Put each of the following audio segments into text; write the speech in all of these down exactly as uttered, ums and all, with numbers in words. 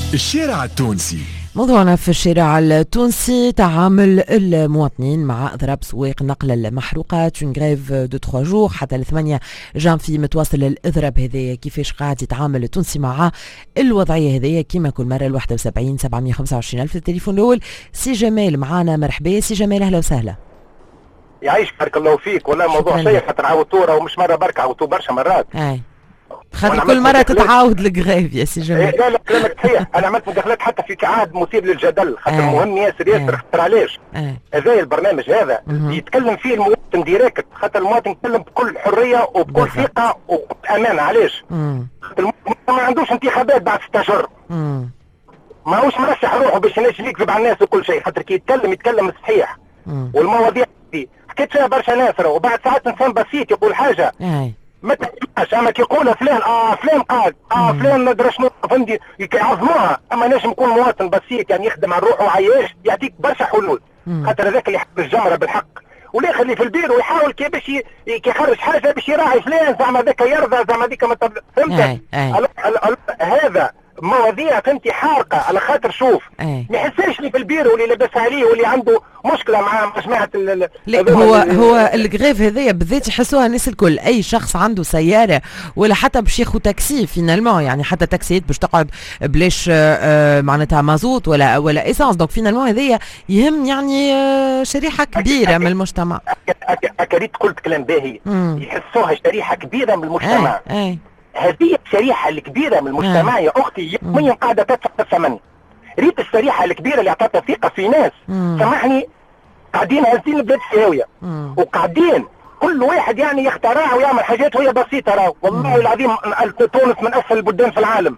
الشارع التونسي. موضوعنا في الشارع التونسي تعامل المواطنين مع اضراب سواق نقل المحروقات. اون غريف دو تخوا جور حتى لثمانية جانفي متواصل الاضراب هذايا. كيفاش قاعد يتعامل التونسي مع الوضعيه هذايا؟ كيما كل مره الواحد وسبعين سبعمية وخمسة وعشرين الف. التليفون الاول سي جمال معانا. مرحبا سي جمال، اهلا وسهلا. يعيش بارك الله فيك. والله موضوع شيء خاطر عاودتوه راهو مش مره برك، عاودتوه برشا مرات. اي خاطر كل مرة تتعاود الغريف يا سي جمال. إيه لا لا كلامك صحيح. انا عملت مداخلات حتى في عهد مثير للجدل خاطر آه. مهم ياسر ياسر. خاطر علاش؟ هذا آه. البرنامج هذا مه. يتكلم فيه المواطن ديريكت، خاطر المواطن يتكلم بكل حرية وبكل ثقة وبأمانة. علاش؟ خاطر المواطن ما عندوش انتخابات بعد ستة اشهر. ماهوش مرشح روحه باش ينجم يكذب على الناس وكل شيء، خاطر كي يتكلم يتكلم صحيح. والمواضيع دي حكيت فيها برشا ناس، وبعد ساعات انسان بسيط يقول حاجة آه. ما تسمعش. اما كي يقول فلان اه فلان قال اه فلان ندري شنو فهمتي يعظموها. اما نجم يكون مواطن بسيط يعني يخدم على روحه وعايش يعطيك برشا حلول. خاطر هذاك اللي يحب الجمره بالحق والاخر اللي في البير ويحاول كي باش كي يخرج حاجه باش يراعي فلان زعما ذاك يرضى زعما ذيك ما فهمت. هذا مواضيع فهمتي حارقه. على خاطر شوف ما يحسش لي في البير واللي لاباس عليه واللي عنده مشكله مع جماعه. لا هو هو الغريف هذايا بالذات يحسوها الناس الكل. اي شخص عنده سياره ولا حتى باش ياخذ تاكسي فينالمون، يعني حتى تاكسيات باش تقعد بلاش آه معناتها مازوت ولا ولا ايسانس. دونك فينالمون هذايا يهم يعني آه شريحه كبيره من المجتمع. اكيد قلت كلام باهي. يحسوها شريحه كبيره من المجتمع. أي. أي. هذه الشريحة الكبيرة من المجتمع يا أختي يوميا قاعدة تدفع الثمن. ريت الشريحة الكبيرة اللي أعطتها ثقة في ناس سامحني قاعدين هازين البلاد السهاوية وقاعدين كل واحد يعني يخترع ويعمل حاجات وهي بسيطة. راهو والله العظيم تونس من أسهل البلدان في العالم.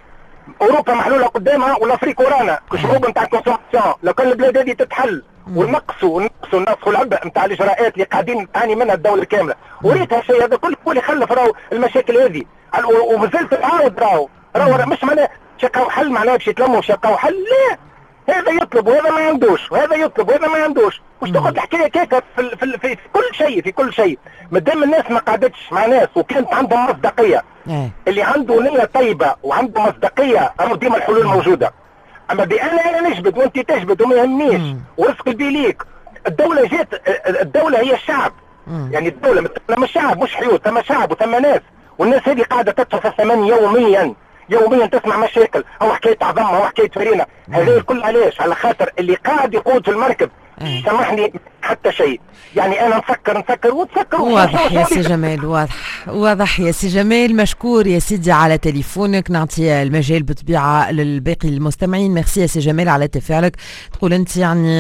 أوروبا محلولة قدامها والأفريق ورانا كشعوب نتاع كونسومسيون. لو كان البلاد هذه تتحل ونقصوا ونقصوا نقصوا العبء نتاع الإجراءات اللي قاعدين تعاني منها الدولة كاملة. وريت هالشيء هذا كل اللي خلف راهو المشاكل هذه ومازال تتعاود. راهو راهو مش معناه شقاو حل معناه باش يتلموا شقاو حل. لا هذا يطلب وهذا ما عندوش وهذا يطلب وهذا ما عندوش. وش تقعد الحكايه كيكه في, في, في, في كل شيء في كل شيء. مادام الناس ما قعدتش مع ناس وكانت عندهم مصداقيه اللي عنده نيه طيبه وعنده مصداقيه راهو ديما الحلول موجوده. اما بأنا انا نجبد وانت تجبد وما يهمنيش ورزق بيليك. الدوله جات الدوله هي الشعب. يعني الدوله مش شعب مش حيوط، ثم شعب وثم ناس والناس هذه قاعده تدفع الثمن يوميا يوميا. تسمع مشاكل او حكايه عظمه او حكايه فرينه. هذا الكل علاش؟ على خاطر اللي قاعد يقود في المركب سامحني حتى شيء. يعني انا نفكر نفكر وتفكر. واضح يا سي جمال، واضح واضح يا سي جمال. مشكور يا سيدي على تليفونك. نعطي المجال بالطبيعه للباقي المستمعين. ميرسي يا سي جمال على تفاعلك. تقول انت يعني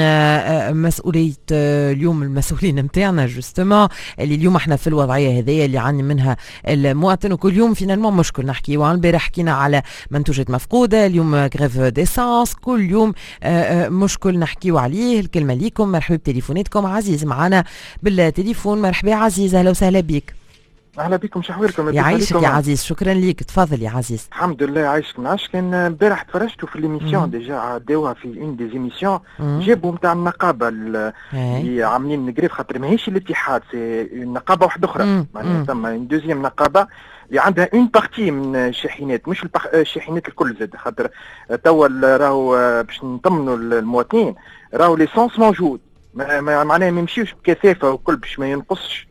مسؤوليه اليوم المسؤولين نتاعنا جوستومون اللي اليوم احنا في الوضعيه هذيا اللي يعاني منها المواطن. وكل يوم فينالمون مشكل نحكيو. البارح حكينا على منتوجات مفقوده، اليوم غريف ديسانس، كل يوم مشكل نحكيو عليه. الكلمه ليكم. مرحبا بتليفوناتكم. عزيز معنا بالتليفون. مرحبا عزيز، اهلا وسهلا بك. اهلا بكم. شحوالكم؟ يعيشك يا عزيز. شكرا ليك. تفضل يا عزيز. الحمد لله عايشك نعيش. كان امبارح تفرجتوا في ليميسيون ديجا عداوها في اون دي زيميسيون جابوا نتاع النقابه اللي عاملين نقريف خاطر ماهيش الاتحاد سي نقابه واحده اخرى. معناها ثم اون دوزيام نقابه اللي عندها اون بارتي من الشاحنات مش الشاحنات الكل زاد. خاطر توا راهو باش نطمنوا المواطنين راهو ليسونس موجود معناها ما يمشيوش بكثافه وكل باش ما ينقصش.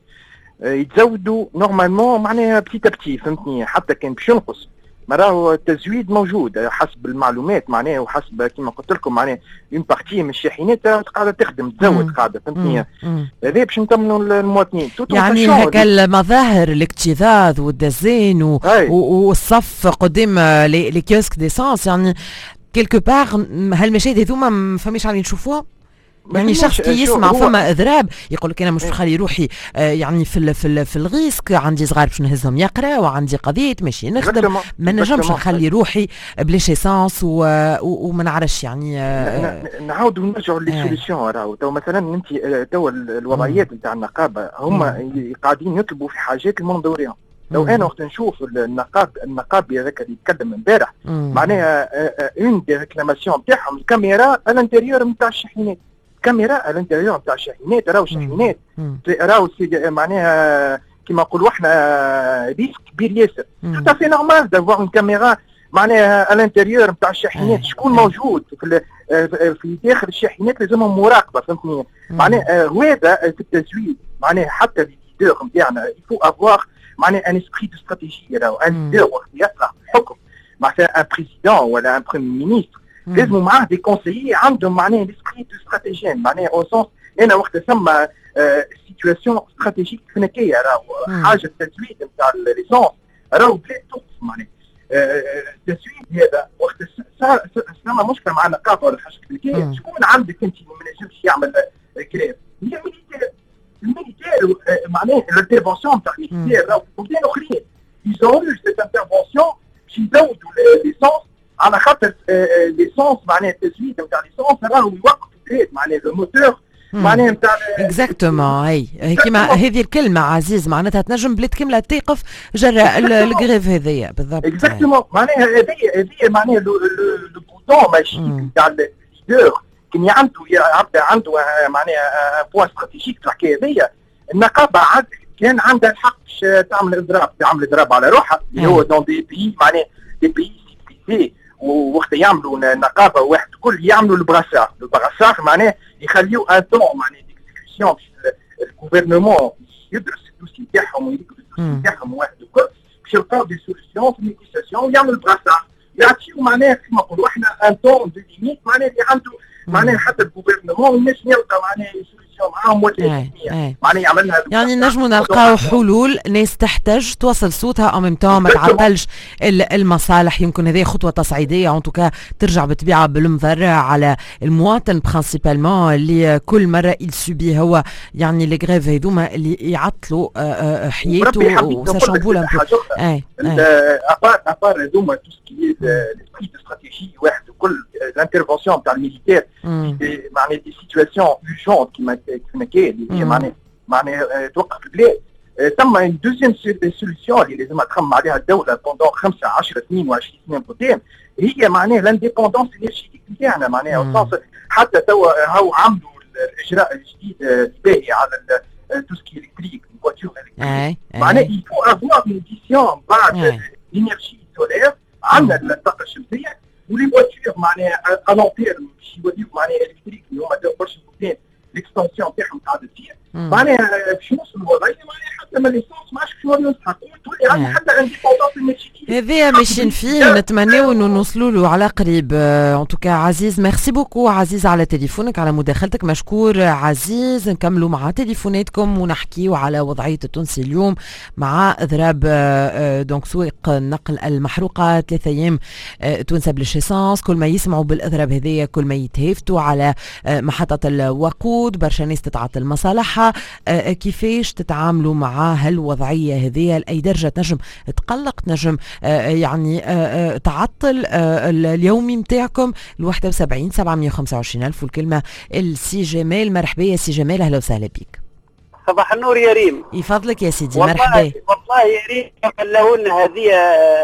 يتزودوا نورمالمون معناها بتي بتي فهمتني. حتى كان باش ينقص ما راهو التزويد موجود حسب المعلومات معناها وحسب كما قلت لكم معناها اون بارتي من الشاحنات قاعده تخدم تزود قاعده فهمتني. هذا باش نطمنوا المواطنين. يعني هكا المظاهر الاكتظاظ والدزين و... والصف قدام لي كيوسك ديسانس يعني كيلكو باغ هالمشاهد هذوما ما فماش علي نشوفوها. يعني شخص كي يسمع فما اضراب يقول لك انا مش نخلي روحي آه يعني في ال في ال في الغيسك. عندي صغار باش نهزهم يقرا وعندي قضيه ماشي نخدم. ما نجمش نخلي روحي بلاش ايسانس وما نعرفش يعني آه نعاودوا نرجعوا للسوليسيون. راهو تو مثلا انت تو الوضعيات نتاع النقابه هما قاعدين يطلبوا في حاجات المنظورين. لو انا وقت نشوف النقاب النقابي هذاك اللي يتكلم امبارح معناها اون دي ريكلاماسيون نتاعهم الكاميرا الانتيريور نتاع الشاحنات. كاميرا الانتيريور نتاع الشاحنات راهو الشاحنات راهو معناها كيما نقولوا احنا ريسك كبير ياسر. حتى في نورمال دافوار اون كاميرا معناها الانتيريور نتاع الشاحنات شكون موجود في في داخل الشاحنات لازمهم مراقبه فهمتني. معناها هذا في التزويد معناها حتى الليدر نتاعنا يفو افواغ معناها ان اسبري دو استراتيجي راهو ان ليدر وقت يطلع الحكم معناتها ان بريزيدون ولا ان بريمي مينيستر لازم معاه دي كونسيي عندهم معناها ليسبري دو استراتيجيان معناها او سونس انا وقت ثم سيتواسيون استراتيجيك فنكيه راهو حاجه التزويد نتاع الليسونس راهو بلاد توقف معناها التسويد هذا وقت ثم مشكله مع النقابه ولا حاجه كبيره شكون عندك انت اللي ما نجمش يعمل كلام هي الميليتير الميليتير معناها الانترفونسيون نتاع الميليتير راهو بلدان اخرين يزوروا سيت انترفونسيون باش يزودوا ليسونس على خاطر ليسونس معناها التزويد نتاع ليسونس راهو يوقف البلاد معناها الموتور معناها نتاع اكزاكتومون. هي كيما هذه الكلمه عزيز معناتها تنجم بلاد كامله تيقف جراء الغريف هذيا بالضبط. اكزاكتومون معناها هذه هذه معناها لو بوتون ماشي نتاع الليدر كان عنده يبدا عنده معناها بوان استراتيجيك في الحكايه هذيا. النقابه عاد كان عندها الحق باش تعمل اضراب تعمل اضراب على روحها اللي هو دون دي بي معناها دي بي سيكريتي ووقت يعملوا نقابه واحد الكل يعملوا البراسار البراسار معناه يخليوا ان طون معناه ديكسكسيون الجوفرنمون يدرس الدوسي تاعهم ويكتب الدوسي تاعهم واحد الكل باش يلقاو دي سوليسيون في النيغوسياسيون ويعملوا البراسار يعطيو معناه كيما نقولوا احنا ان طون دو ليميت معناه اللي عنده معناه حتى الجوفرنمون الناس يلقى معناه معاهم ولا معناها عملنا يعني نجموا نلقاو حلول ناس تحتاج توصل صوتها او ميم طون ما تعطلش المصالح. يمكن هذه خطوه تصعيديه ان توكا ترجع بالطبيعه بالمضر على المواطن برانسيبالمون اللي كل مره يسوبي هو يعني لي غريف هذوما اللي يعطلوا حياته وساشامبول ان بو. اي ابار ابار هذوما تو سكي ليسبري دو استراتيجي واحد وكل الانترفونسيون تاع الميليتير معناها دي سيتواسيون اورجونت كيما كيما كاين اللي هي معناها معناها توقف البلاد. ثم ان دوزيام سوليسيون اللي لازم تخمم عليها الدوله بوندون خمسة عشر سنين وعشرين سنه قدام هي معناها لانديبوندونس انرجيتيك نتاعنا معناها حتى توا هاو عملوا الاجراء الجديد الباهي على توسكي الكتريك الفواتور الكتريك معناها يفو افوار اون فيسيون بعد الانرجي سولير عندنا الطاقه الشمسيه ولي فواتور معناها الامبير باش يوليو معناها الكتريك اللي هما برشا قدام ليكستنسيون تاعهم قاعده تصير معناها باش نوصلوا الوضعيه معناها حتى ما ليسونس ما عادش باش نوليو نسحقوا تولي عندنا حتى انديبوندونس انرجيتيك هذايا ماشيين فيه نتمناو انه نوصلوا له على قريب. ان توكا عزيز ميرسي بوكو عزيز على تليفونك على مداخلتك مشكور عزيز. نكملوا مع تليفوناتكم ونحكيوا على وضعيه التونسي اليوم مع اضراب دونك سويق نقل المحروقه ثلاثة ايام تونسه بالشيسانس. كل ما يسمعوا بالاضراب هذايا كل ما يتهافتوا على محطه الوقود برشا ناس تتعطل مصالحها. كيفاش تتعاملوا مع هالوضعيه هذه لاي درجه تنجم تقلق تنجم يعني تعطل اليومي نتاعكم؟ الواحد وسبعين سبعمية وخمسة وعشرين ألف والكلمه السي جمال. مرحبا يا سي جمال اهلا وسهلا بك. صباح النور يا ريم. يفضلك يا سيدي والله مرحبا. والله يا ريم خلونا هذه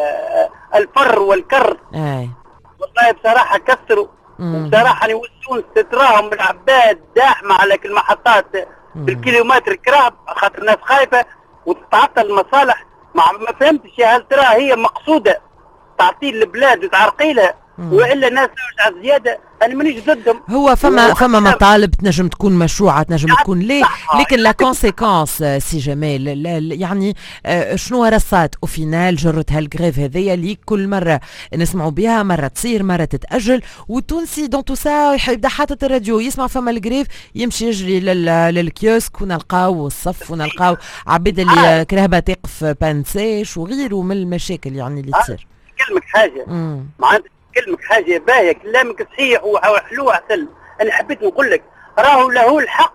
الفر والكر اي والله بصراحه كثروا وبصراحه يوسون ستراهم العباد داحمه على كل المحطات بالكيلومتر كراب خاطر الناس خايفه وتتعطل المصالح. ما فهمتش هل ترى هي مقصوده تعطيل البلاد وتعرقيلها والا الناس ترجع زياده؟ انا مانيش ضدهم. هو فما فما مطالب تنجم تكون مشروعه تنجم تكون ليه لكن لا كونسيكونس سي جمال يعني شنو رصات او فينال جرت هالغريف هذيا اللي كل مره نسمعوا بها مره تصير مره تتاجل والتونسي دون تو سا يبدا حاطط الراديو يسمع فما الغريف يمشي يجري للكيوسك ونلقاو الصف ونلقاو عبيد اللي كرهبه تقف بانسيش وغيره من المشاكل يعني اللي تصير. كلمك حاجه معناتها كلمك حاجه باهيه كلامك صحيح وحلو عسل. انا حبيت نقول لك راهو له الحق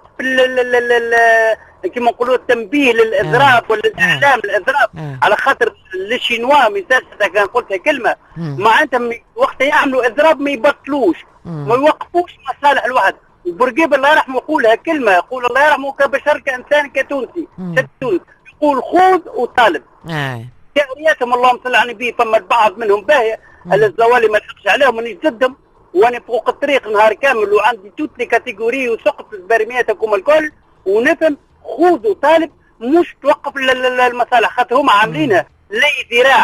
في كما نقولوا التنبيه للاضراب والاعلام الاضراب على خاطر الشينوا مساسه كان قلتها كلمه معناتها وقت يعملوا اضراب ما يبطلوش ما يوقفوش مصالح الواحد. وبورقيبه الله يرحمه يقولها كلمه يقول الله يرحمه كبشر كانسان كتونسي شد تونس يقول خوذ وطالب. تأرياتهم اللهم صل على النبي فما البعض منهم باهيه الزوالي ما تحقش عليهم مانيش ضدهم وانا فوق الطريق نهار كامل وعندي توت لي كاتيجوري وسقط برمياتكم الكل ونفهم خوذ وطالب مش توقف المصالح خاطر هما عاملينها لي ذراع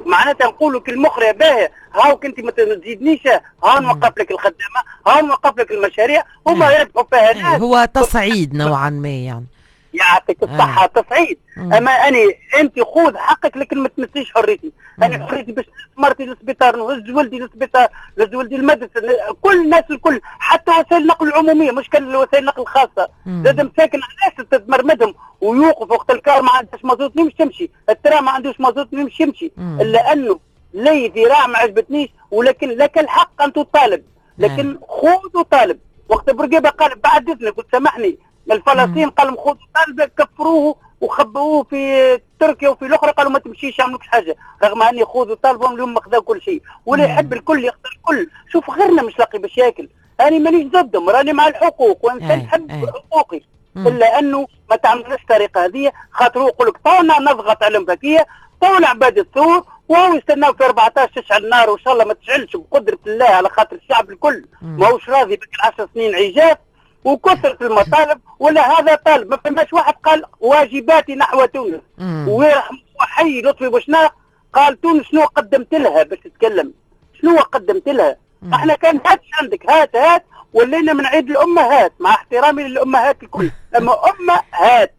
معناتها نقولوا كالمخرة باهي هاو كنت ما تزيدنيش، ها نوقف لك الخدامه، ها نوقف لك المشاريع، هما يربحوا فيها ناس. هو تصعيد نوعا ما يعني. يعطيك الصحة، تصعيد. أما أنا أنت خذ حقك لكن ما تمسيش حريتي. أنا حريتي باش مرتي للسبيطار، نهز ولدي للسبيطار، نهز ولدي للمدرسة، كل الناس الكل، حتى وسائل النقل العمومية مش كان وسائل النقل الخاصة. لازم ساكن الناس تتمرمدهم ويوقف وقت الكار ما عندهاش مازوت مش تمشي، الترام ما عندوش مازوت مش يمشي، إلا أنه لي ذراع ما عجبتنيش، ولكن لك الحق أن تطالب، لكن خذ وطالب. وقت بورقيبة قال بعد إذنك وتسامحني الفلسطين قال لهم خذوا طالب كفروه وخبوه في تركيا وفي الاخرى قالوا ما تمشيش يعملوكش حاجه، رغم اني خذوا طالبهم اليوم خذوا كل شيء، واللي يحب الكل يختار الكل. شوف غيرنا مش لاقي باش ياكل، انا مانيش ضدهم، راني مع الحقوق وانسان نحب حقوقي، الا انه ما تعملوش الطريقه هذه، خاطر يقول لك طولنا نضغط على المفكيه، طول عباد الثور وهو يستناو في أربعطاش تشعل النار وان شاء الله ما تشعلش بقدره الله على خاطر الشعب الكل ماهوش راضي بك عشر سنين عجاف وكثرة المطالب، ولا هذا طالب. ما فماش واحد قال واجباتي نحو تونس، ويرحم حي لطفي بوشناق قال تونس شنو قدمت لها باش تتكلم، شنو قدمت لها. مم. احنا كان هاتش عندك هات هات ولينا من عيد الامهات، مع احترامي للامهات الكل، اما امه هات.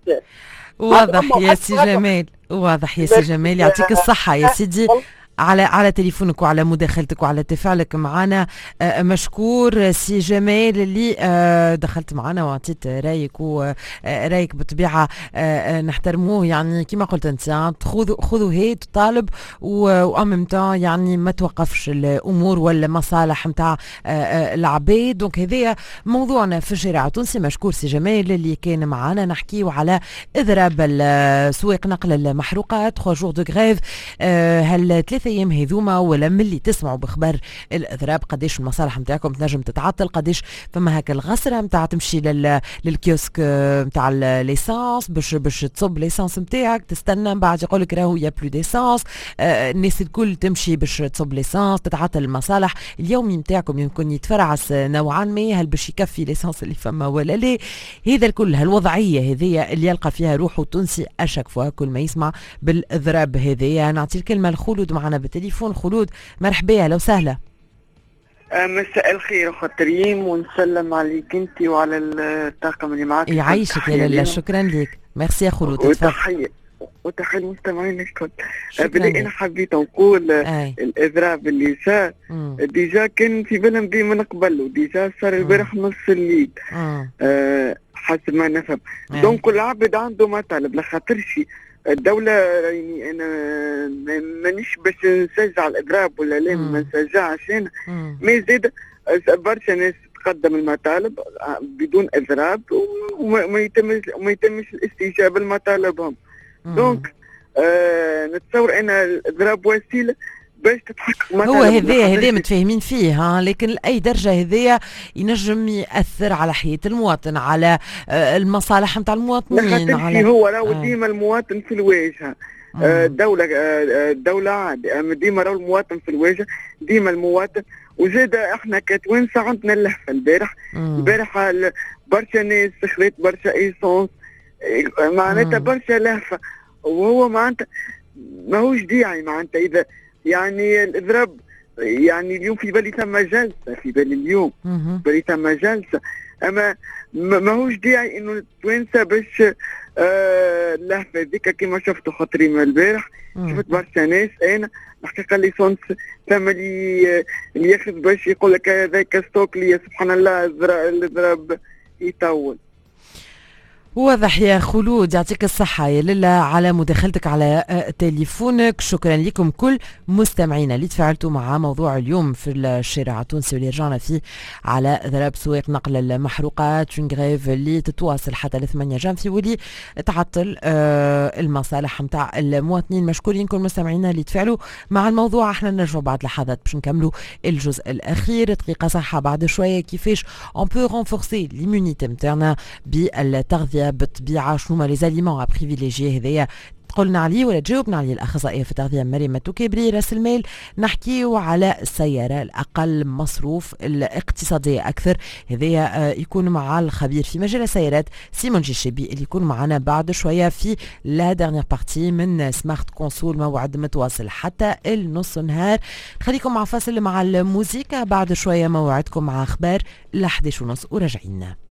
واضح يا سي جمال، واضح يا سي جمال، يعطيك الصحة يا سيدي على على تليفونك وعلى مداخلتك وعلى تفاعلك معنا. آه مشكور سي جمال اللي آه دخلت معنا وعطيت رايك، ورايك بطبيعه آه نحترموه. يعني كما قلت انت خذوا خذوا هي تطالب وامم تاع يعني ما توقفش الامور ولا مصالح نتاع آه العباد. دونك هذايا موضوعنا في الشارع التونسي. مشكور سي جمال اللي كان معنا نحكيو على اضراب سواق نقل المحروقات ثلاثة جور دو غريف. آه هل ثلاث ايام هذوما ولا ملي تسمعوا بخبر الاضراب قديش المصالح نتاعكم تنجم تتعطل، قديش فما هكا الغسره نتاع تمشي لل... للكيوسك نتاع ليسانس باش باش تصب ليسانس نتاعك، تستنى من بعد يقول لك راهو يا بلو ديسانس. آه الناس الكل تمشي باش تصب ليسانس، تتعطل المصالح. اليومي نتاعكم يمكن يتفرعس نوعا ما، هل باش يكفي ليسانس اللي فما ولا لا؟ هذا الكل هالوضعيه هذيا اللي يلقى فيها روحه التونسي اشك فوا كل ما يسمع بالاضراب هذيا. نعطي الكلمه لخلود معنا بالتليفون. خلود مرحبا، اهلا وسهلا. مساء الخير اخت ريم، ونسلم عليك انت وعلى الطاقم اللي معك. يعيشك يا لاله، شكرا لك. ميرسي يا خلود. وتحيه وتحيه المستمعين الكل. بدي انا حبيت نقول الاضراب اللي صار ديجا كان في بالهم بيه من قبل، وديجا صار البارح نص الليل أه حسب ما نفهم. دونك العبد عنده مطالب، لخاطرش الدولة يعني أنا مانيش باش نشجع الإضراب ولا لا، ما نشجعش أنا، ما زاد برشا ناس تقدم المطالب بدون إضراب وما يتمش وما يتمش الاستجابة لمطالبهم. دونك آه نتصور أن الإضراب وسيلة باش تتحقق مطالب. هو هذايا هذايا متفاهمين فيه ها، لكن لأي درجة هذايا ينجم يأثر على حياة المواطن، على المصالح نتاع المواطنين. على هو راهو آه. ديما المواطن في الواجهة. الدولة الدولة عادي ديما راهو المواطن في الواجهة، ديما المواطن. وزاد احنا كتوانسة عندنا اللهفة البارح البارح برشا ناس خذت برشا ايسونس، معناتها برشا لهفة، وهو معناتها ماهوش داعي. معناتها إذا يعني الإضراب يعني اليوم في بالي ثم جلسة، في بالي اليوم بالي ثم جلسة، أما ماهوش داعي إنه التوانسة باش آه اللهفة ذيك كما شفتوا خاطري من البارح. شفت برشا ناس أنا الحقيقة اللي صنت ثم اللي اللي ياخذ باش يقول لك هذاك ستوك لي سبحان الله الإضراب يطول. واضح يا خلود، يعطيك الصحة يا للا على مداخلتك على تليفونك. شكرا لكم كل مستمعينا اللي تفاعلتوا مع موضوع اليوم في الشارع التونسي واللي رجعنا فيه على ضرب سواق نقل المحروقات، اون غريف اللي تتواصل حتى ل ثمانية جانفي واللي تعطل آه المصالح نتاع المواطنين. مشكورين كل مستمعينا اللي تفاعلوا مع الموضوع. احنا نرجعوا بعد لحظات باش نكملوا الجزء الاخير. دقيقة صحة بعد شوية كيفاش اون بو رونفورسي ليمونيتي نتاعنا بالتغذية بالطبيعه، شنو هما لي زاليمون ا بريفيليجي. هذايا تقولنا عليه ولا تجاوبنا عليه الأخصائية في التغذية مريم توكبري. راس المال نحكيو على السيارة الأقل مصروف الاقتصادية أكثر، هذا يكون مع الخبير في مجال السيارات سيمون جيشيبي اللي يكون معنا بعد شوية في لا ديرنيير بارتي من سمارت كونسول. موعد متواصل حتى النص نهار. خليكم مع فاصل مع الموسيقى، بعد شوية موعدكم مع أخبار ل إحدى عشر ونص وراجعين.